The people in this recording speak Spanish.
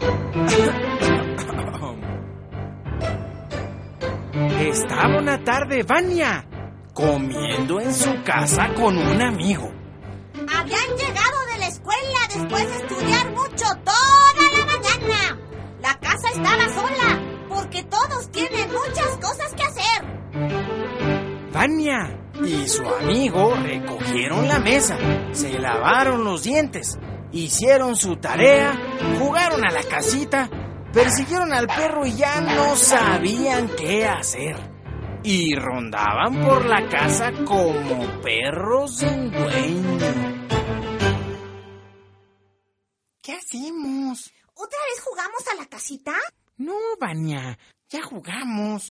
Estaba una tarde Vania comiendo en su casa con un amigo. Habían llegado de la escuela después de estudiar mucho toda la mañana. La casa estaba sola porque todos tienen muchas cosas que hacer. Vania y su amigo recogieron la mesa, se lavaron los dientes, hicieron su tarea, jugaron a la casita, persiguieron al perro y ya no sabían qué hacer. Y rondaban por la casa como perros sin dueño. ¿Qué hacemos? ¿Otra vez jugamos a la casita? No, Vania, ya jugamos.